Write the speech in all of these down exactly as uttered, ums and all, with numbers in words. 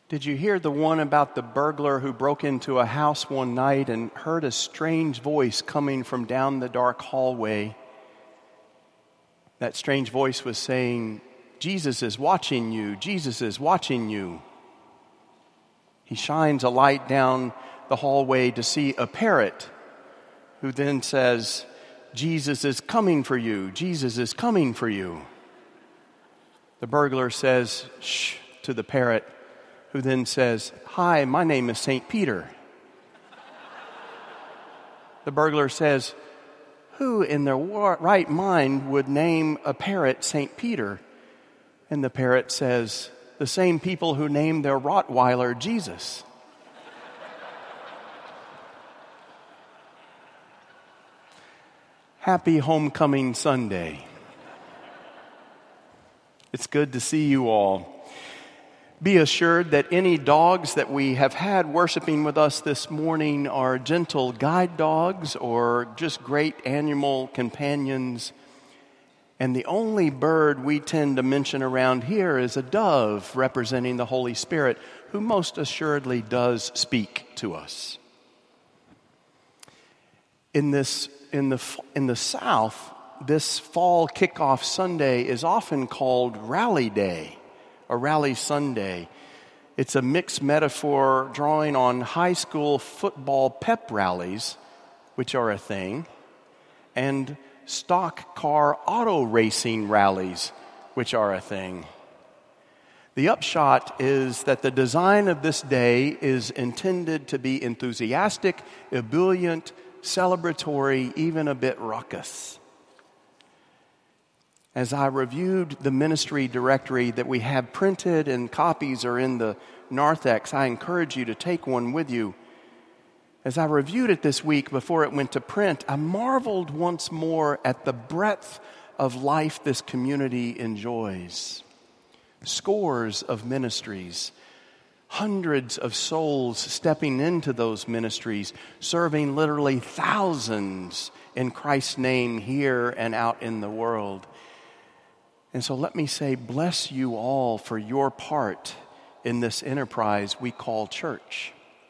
Did you hear the one about the burglar who broke into a house one night and heard a strange voice coming from down the dark hallway? That strange voice was saying, "Jesus is watching you. Jesus is watching you." He shines a light down the hallway to see a parrot who then says, "Jesus is coming for you. Jesus is coming for you." The burglar says, "Shh," to the parrot, who then says, "Hi, my name is Saint Peter." The burglar says, "Who in their right mind would name a parrot Saint Peter?" And the parrot says, "The same people who named their Rottweiler Jesus." Happy Homecoming Sunday. It's good to see you all. Be assured that any dogs that we have had worshiping with us this morning are gentle guide dogs or just great animal companions. And the only bird we tend to mention around here is a dove representing the Holy Spirit, who most assuredly does speak to us. In this, in the in the South, this fall kickoff Sunday is often called Rally Day, or Rally Sunday. It's a mixed metaphor drawing on high school football pep rallies, which are a thing, and stock car auto racing rallies, which are a thing. The upshot is that the design of this day is intended to be enthusiastic, ebullient, celebratory, even a bit raucous. As I reviewed the ministry directory that we have printed and copies are in the narthex, I encourage you to take one with you. As I reviewed it this week before it went to print, I marveled once more at the breadth of life this community enjoys. Scores of ministries, hundreds of souls stepping into those ministries, serving literally thousands in Christ's name here and out in the world. And so let me say, bless you all for your part in this enterprise we call church.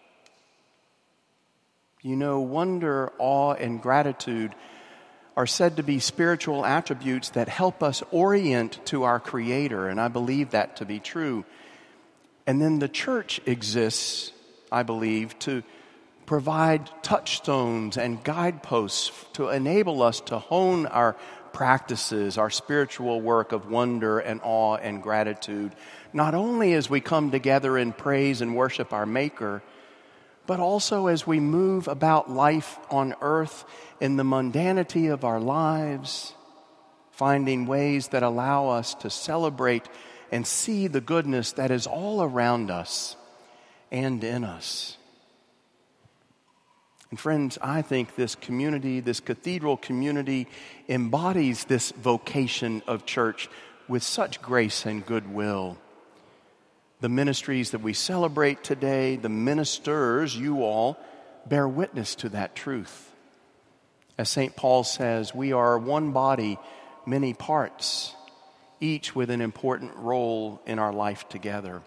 You know, wonder, awe, and gratitude are said to be spiritual attributes that help us orient to our Creator, and I believe that to be true. And then the church exists, I believe, to provide touchstones and guideposts to enable us to hone our practices, our spiritual work of wonder and awe and gratitude, not only as we come together in praise and worship our Maker, but also as we move about life on earth in the mundanity of our lives, finding ways that allow us to celebrate and see the goodness that is all around us and in us. And friends, I think this community, this cathedral community, embodies this vocation of church with such grace and goodwill. The ministries that we celebrate today, the ministers, you all, bear witness to that truth. As Saint Paul says, we are one body, many parts, each with an important role in our life together.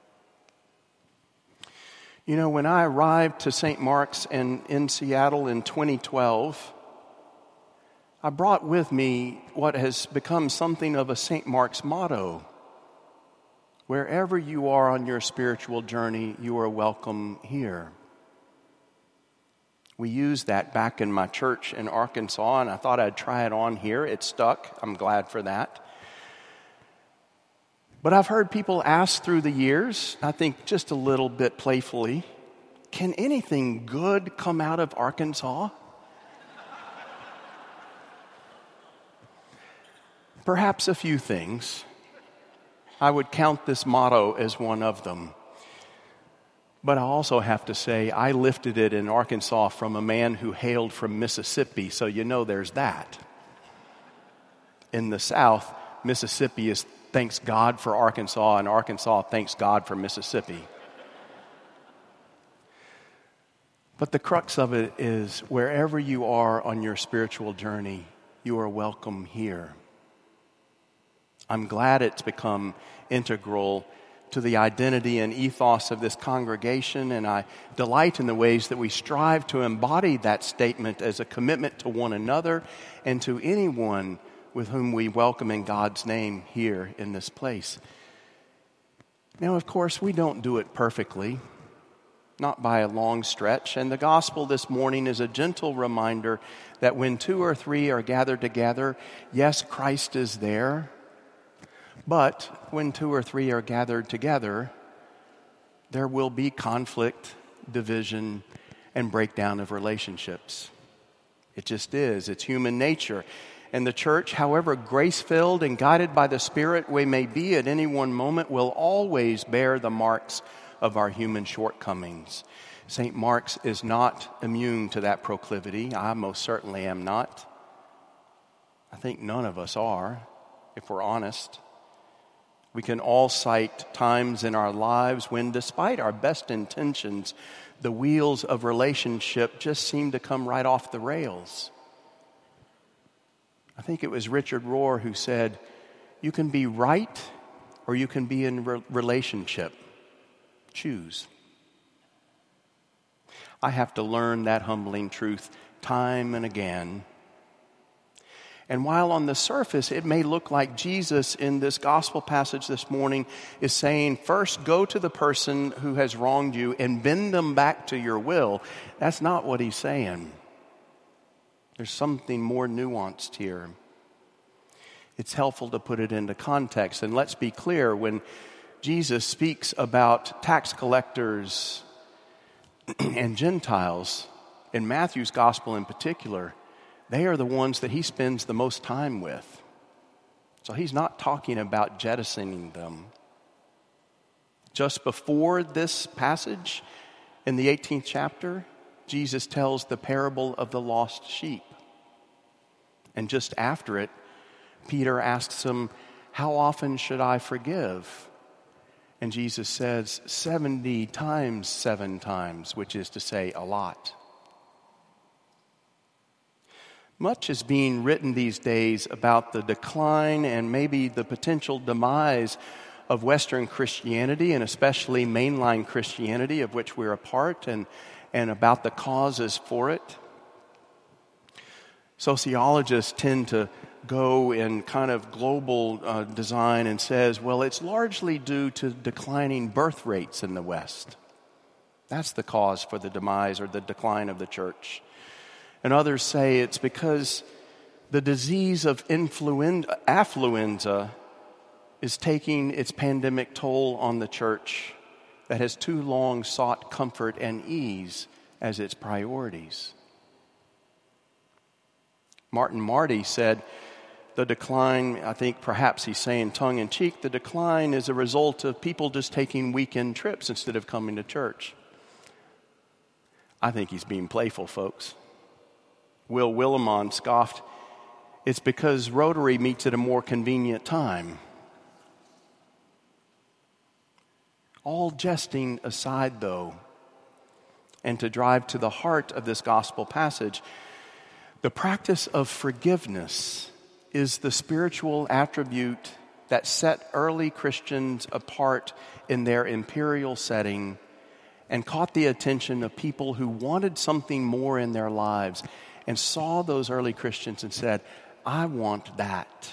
You know, when I arrived to Saint Mark's in, in Seattle in twenty twelve, I brought with me what has become something of a Saint Mark's motto. Wherever you are on your spiritual journey, you are welcome here. We used that back in my church in Arkansas, and I thought I'd try it on here. It stuck. I'm glad for that. But I've heard people ask through the years, I think just a little bit playfully, can anything good come out of Arkansas? Perhaps a few things. I would count this motto as one of them. But I also have to say, I lifted it in Arkansas from a man who hailed from Mississippi, so you know there's that. In the South, Mississippi is thanks God for Arkansas, and Arkansas thanks God for Mississippi. But the crux of it is, wherever you are on your spiritual journey, you are welcome here. I'm glad it's become integral to the identity and ethos of this congregation, and I delight in the ways that we strive to embody that statement as a commitment to one another and to anyone with whom we welcome in God's name here in this place. Now, of course, we don't do it perfectly, not by a long stretch, and the gospel this morning is a gentle reminder that when two or three are gathered together, yes, Christ is there. But when two or three are gathered together, there will be conflict, division, and breakdown of relationships. It just is. It's human nature. And the church, however grace-filled and guided by the Spirit we may be at any one moment, will always bear the marks of our human shortcomings. Saint Mark's is not immune to that proclivity. I most certainly am not. I think none of us are, if we're honest. We can all cite times in our lives when, despite our best intentions, the wheels of relationship just seem to come right off the rails. I think it was Richard Rohr who said, "You can be right or you can be in re- relationship. Choose." I have to learn that humbling truth time and again. And while on the surface it may look like Jesus in this gospel passage this morning is saying, first go to the person who has wronged you and bend them back to your will, that's not what he's saying. There's something more nuanced here. It's helpful to put it into context. And let's be clear, when Jesus speaks about tax collectors and Gentiles, in Matthew's gospel in particular, they are the ones that he spends the most time with. So he's not talking about jettisoning them. Just before this passage, in the eighteenth chapter, Jesus tells the parable of the lost sheep. And just after it, Peter asks him, "How often should I forgive?" And Jesus says, seventy times seven times, which is to say, a lot. Much is being written these days about the decline and maybe the potential demise of Western Christianity, and especially mainline Christianity, of which we're a part, and, and about the causes for it. Sociologists tend to go in kind of global uh, design and says, well, it's largely due to declining birth rates in the West. That's the cause for the demise or the decline of the church. And others say it's because the disease of influen- affluenza is taking its pandemic toll on the church that has too long sought comfort and ease as its priorities. Martin Marty said the decline, I think perhaps he's saying tongue-in-cheek, the decline is a result of people just taking weekend trips instead of coming to church. I think he's being playful, folks. Will Willimon scoffed, "It's because Rotary meets at a more convenient time." All jesting aside, though, and to drive to the heart of this gospel passage, the practice of forgiveness is the spiritual attribute that set early Christians apart in their imperial setting and caught the attention of people who wanted something more in their lives and saw those early Christians and said, I want that.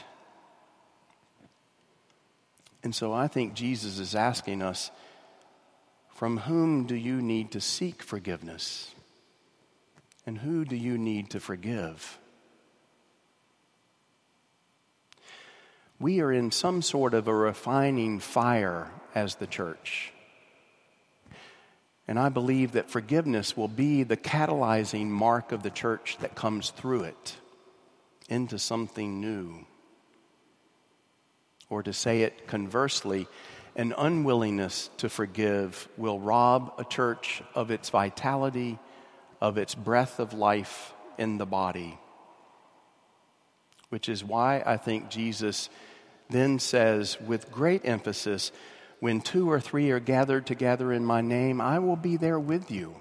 And so I think Jesus is asking us, from whom do you need to seek forgiveness? And who do you need to forgive? We are in some sort of a refining fire as the church. And I believe that forgiveness will be the catalyzing mark of the church that comes through it into something new. Or to say it conversely, an unwillingness to forgive will rob a church of its vitality, of its breath of life in the body. Which is why I think Jesus then says with great emphasis, when two or three are gathered together in my name, I will be there with you.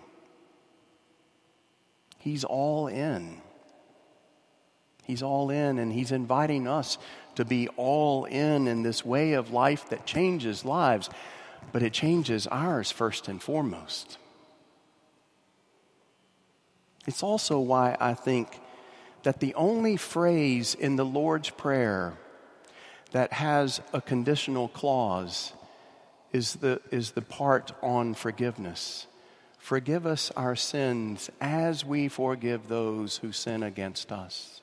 He's all in. He's all in, and he's inviting us to be all in in this way of life that changes lives. but it changes ours first and foremost. It's also why I think that the only phrase in the Lord's Prayer that has a conditional clause is the, is the part on forgiveness. Forgive us our sins as we forgive those who sin against us.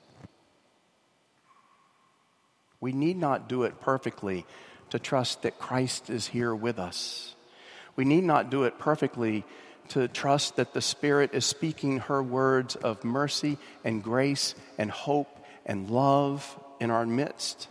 We need not do it perfectly to trust that Christ is here with us. We need not do it perfectly to trust that the Spirit is speaking her words of mercy and grace and hope and love in our midst.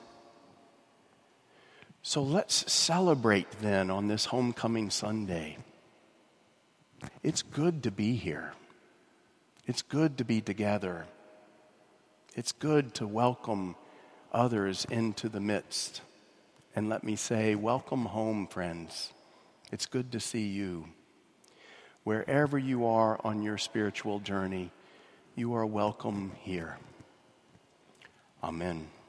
So let's celebrate then on this homecoming Sunday. It's good to be here. It's good to be together. It's good to welcome others into the midst. And let me say, welcome home, friends. It's good to see you. Wherever you are on your spiritual journey, you are welcome here. Amen.